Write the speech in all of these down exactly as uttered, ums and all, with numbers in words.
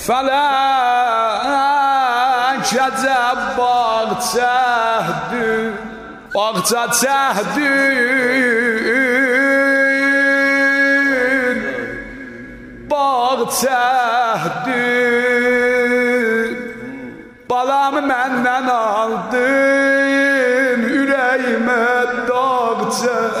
Fələk əcəb bağçəhdür, bağça çəhdür, bağçəhdür. Balamı məndən aldın, ürəyimə dağçəd.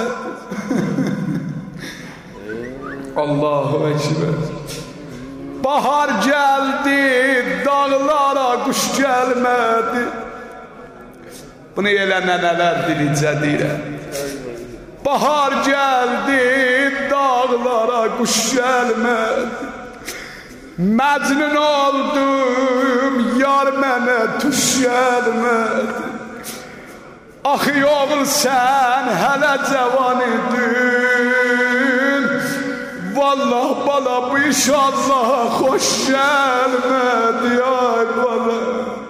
Allahu Ekber. Bahar geldi, dağlara kuş gelmedi. Bunu elə nənələr dilicə deyirəm. Bahar geldi, dağlara kuş gelmedi. Məcnun oldum, yar mənə tuş gelmedi. Axı oğul sən hələ cavan idin. Vallah bala bu iş Allah'a hoş gelmedi ay bala.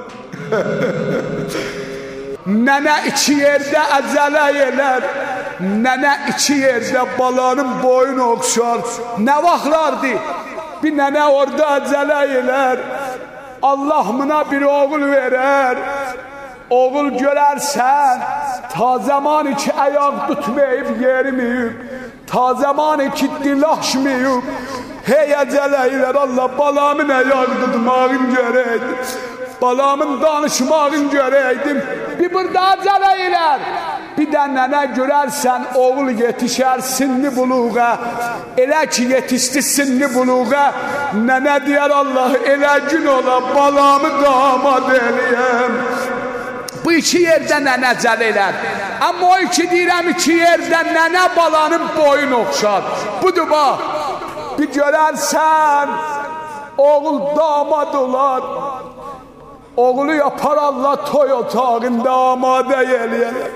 Nənə iki yerdə əzələ elər, nənə iki yerdə balanın boyunu oxşar. Nə vaxtlardı bir nənə orada əzələ elər, Allah buna bir oğul verər. Oğul görərsən, ta zamanı ki ayaq tutmayıb yerimiyib, ta zamanı ki dilaşmayıb, hey əcələylər Allah balamın ayaq tutmağın görəydim, balamın danışmağın görəydim. Bir burada əcələylər, bir də nənə görərsən oğul yetişər sinni buluğa, elə ki yetişdi sinni buluğa, nənə deyər Allah elə gün ola balamı damad eləyəm. Bu iki yerdə nənə cəl elər. Amma o iki deyirəm iki yerdə nənə balanın boyun oxşar. Budur bax, bir görərsən oğul damad olar, oğlu yapar Allah toy otağında amadə eləyər.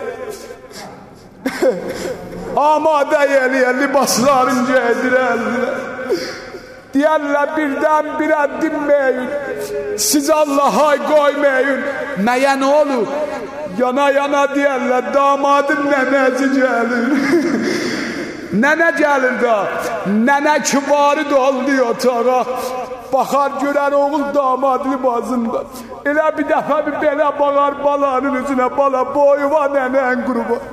Amadə eləyər, libasların geydirərlər. Deyərlər birdən birə dinməyin, siz Allah'a qoymayın. Məyə nə olur? Yana yana deyərlər, damadın nənəci gəlir. Nənə gəlir da, nənə kibarı doldu otağa. Baxar görər oğul damad libasında. Elə bir dəfə bir belə bağar balanın üzünə, bala boyu var nənən qurban.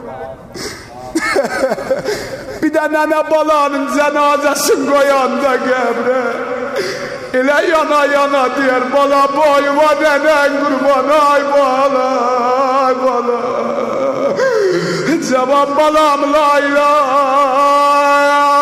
Bir də nənə balanın cənazəsini qoyanda qəbrə, elə yana yana deyər, bala boyuma nənən qurban, ay bala, ay bala. Cavan balam la ilahe